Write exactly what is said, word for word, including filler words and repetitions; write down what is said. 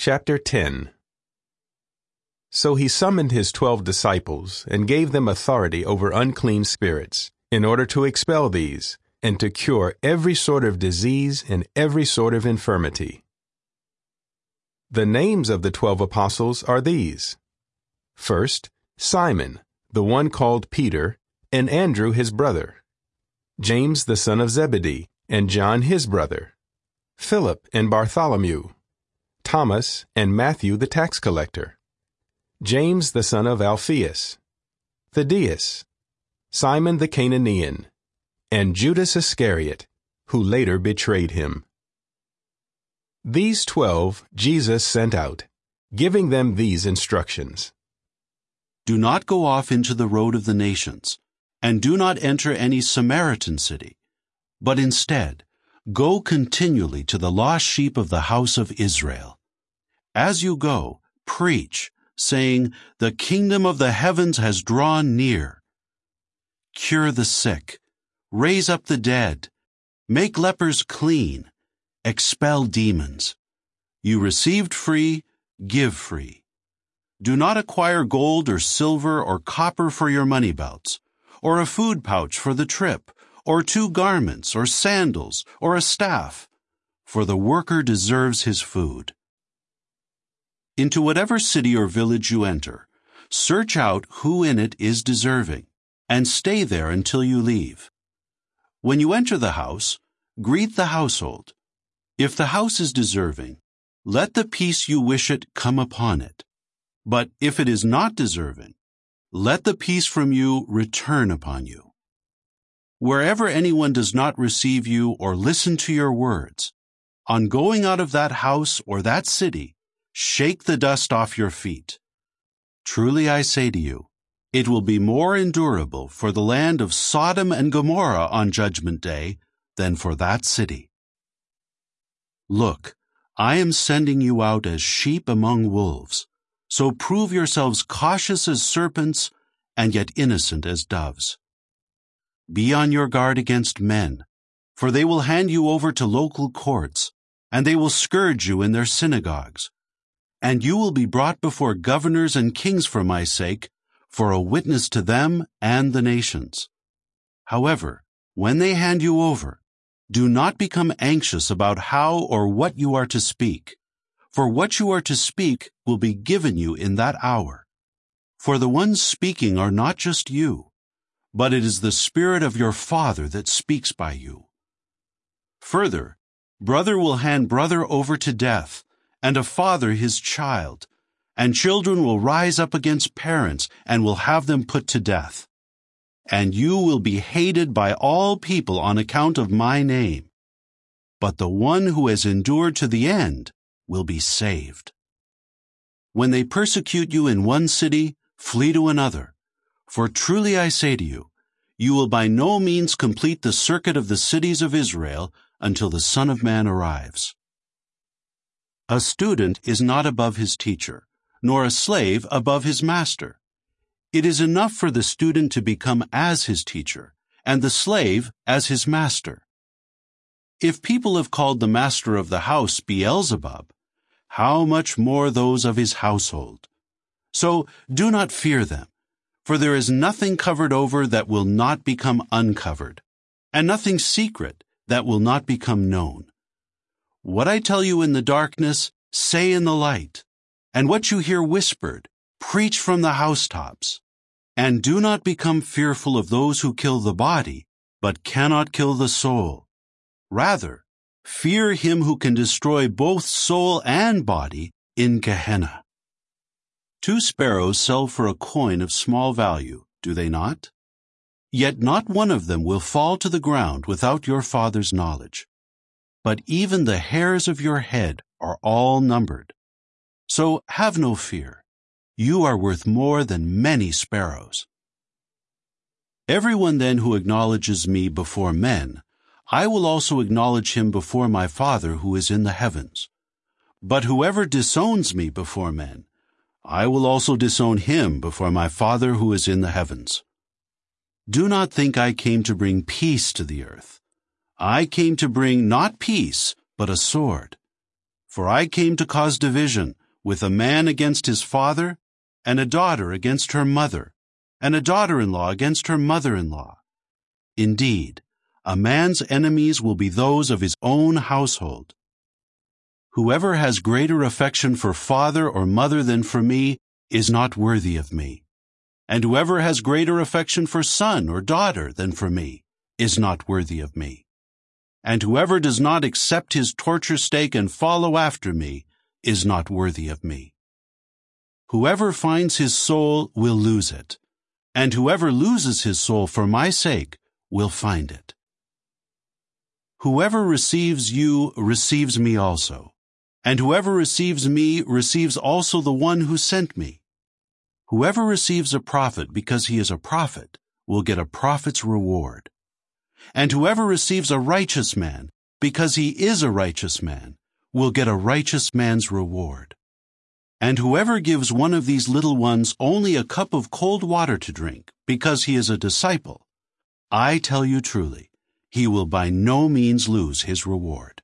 Chapter ten. So he summoned his twelve disciples and gave them authority over unclean spirits, in order to expel these, and to cure every sort of disease and every sort of infirmity. The names of the twelve apostles are these. First, Simon, the one called Peter, and Andrew his brother, James the son of Zebedee, and John his brother, Philip and Bartholomew, Thomas and Matthew the tax collector, James the son of Alphaeus, Thaddeus, Simon the Cananean, and Judas Iscariot, who later betrayed him. These twelve Jesus sent out, giving them these instructions. Do not go off into the road of the nations, and do not enter any Samaritan city, but instead, go continually to the lost sheep of the house of Israel. As you go, preach, saying, the kingdom of the heavens has drawn near. Cure the sick, raise up the dead, make lepers clean, expel demons. You received free, give free. Do not acquire gold or silver or copper for your money belts, or a food pouch for the trip, or two garments, or sandals, or a staff, for the worker deserves his food. Into whatever city or village you enter, search out who in it is deserving, and stay there until you leave. When you enter the house, greet the household. If the house is deserving, let the peace you wish it come upon it. But if it is not deserving, let the peace from you return upon you. Wherever anyone does not receive you or listen to your words, on going out of that house or that city, shake the dust off your feet. Truly I say to you, it will be more endurable for the land of Sodom and Gomorrah on Judgment Day than for that city. Look, I am sending you out as sheep among wolves, so prove yourselves cautious as serpents and yet innocent as doves. Be on your guard against men, for they will hand you over to local courts, and they will scourge you in their synagogues. And you will be brought before governors and kings for my sake, for a witness to them and the nations. However, when they hand you over, do not become anxious about how or what you are to speak, for what you are to speak will be given you in that hour. For the ones speaking are not just you, but it is the Spirit of your Father that speaks by you. Further, brother will hand brother over to death, and a father his child, and children will rise up against parents and will have them put to death. And you will be hated by all people on account of my name. But the one who has endured to the end will be saved. When they persecute you in one city, flee to another. For truly I say to you, you will by no means complete the circuit of the cities of Israel until the Son of Man arrives. A student is not above his teacher, nor a slave above his master. It is enough for the student to become as his teacher, and the slave as his master. If people have called the master of the house Beelzebub, how much more those of his household? So do not fear them. For there is nothing covered over that will not become uncovered, and nothing secret that will not become known. What I tell you in the darkness, say in the light, and what you hear whispered, preach from the housetops. And do not become fearful of those who kill the body, but cannot kill the soul. Rather, fear him who can destroy both soul and body in Gehenna. Two sparrows sell for a coin of small value, do they not? Yet not one of them will fall to the ground without your Father's knowledge. But even the hairs of your head are all numbered. So have no fear. You are worth more than many sparrows. Everyone then who acknowledges me before men, I will also acknowledge him before my Father who is in the heavens. But whoever disowns me before men, I will also disown him before my Father who is in the heavens. Do not think I came to bring peace to the earth. I came to bring not peace, but a sword. For I came to cause division, with a man against his father, and a daughter against her mother, and a daughter-in-law against her mother-in-law. Indeed, a man's enemies will be those of his own household. Whoever has greater affection for father or mother than for me is not worthy of me. And whoever has greater affection for son or daughter than for me is not worthy of me. And whoever does not accept his torture stake and follow after me is not worthy of me. Whoever finds his soul will lose it, and whoever loses his soul for my sake will find it. Whoever receives you receives me also, and whoever receives me receives also the one who sent me. Whoever receives a prophet because he is a prophet will get a prophet's reward. And whoever receives a righteous man because he is a righteous man will get a righteous man's reward. And whoever gives one of these little ones only a cup of cold water to drink because he is a disciple, I tell you truly, he will by no means lose his reward.